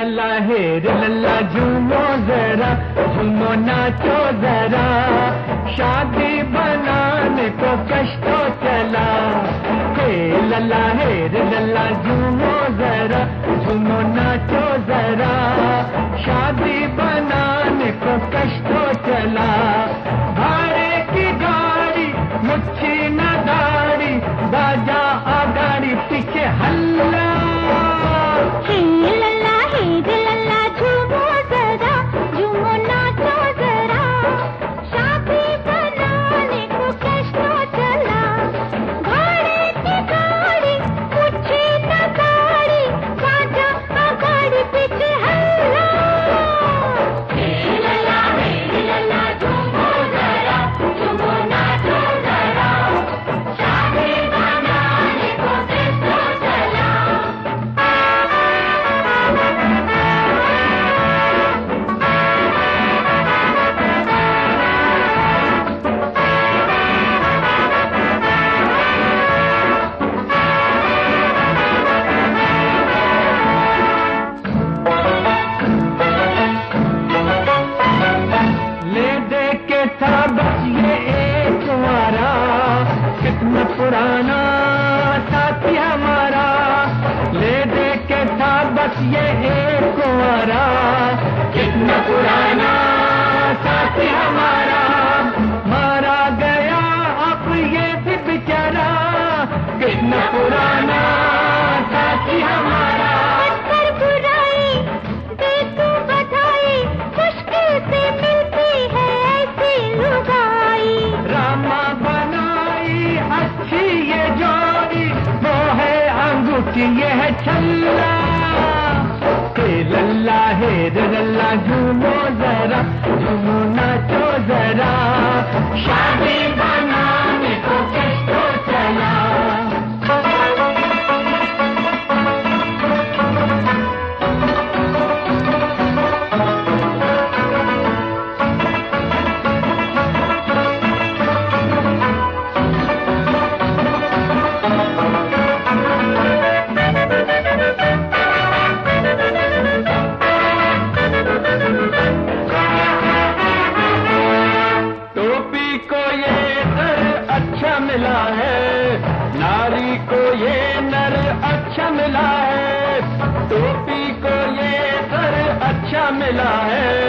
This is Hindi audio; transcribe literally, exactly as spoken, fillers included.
लल्ला हे रे लल्ला झूमो जरा, झूमो नाचो जरा, शादी बनाने को कष्टों चला। हे लल्ला हे रे लल्ला झूमो जरा, झूमो नाचो जरा, शादी बनाने को कष्टों चला। भाड़े की गाड़ी मुच्छी न दाढ़ी, बाजा आगाड़ी पीछे हल्ला। हे लल्ला हे रे लल्ला झूमो जरा, झूमो नाचो जरा, शादी बनाने को कष्टों चला। भाड़े की गाड़ी मुच्छी न दाढ़ी, बाजा आगाड़ी पीछे हल्ला। हे लल्ला हे रे लल्ला झूमो जरा, झूमो नाचो जरा, शादी बनाने को कष्टों चला। ले दे के था बस ये एक कुंवारा, कितना पुराना साथी हमारा। ले दे के था बस ये एक कुंवारा, कितना पुराना साथी हमारा। मारा गया अब ये भी बेचारा, कितना पुराना साथी हमारा। कर बुराई दे तू बधाई, मुश्किल से मिलती है ऐसी लुगाई। रामा बनाई अच्छी ये जोड़ी, वो है अंगूठी ये है छल्ला। हे लल्ला हे रे लल्ला झूमो जरा, झूमो नाचो जरा, शादी बनाने को कष्टों चला। टोपी को ये नर अच्छा मिला है, नारी को ये नर अच्छा मिला है। टोपी को ये नर अच्छा मिला है,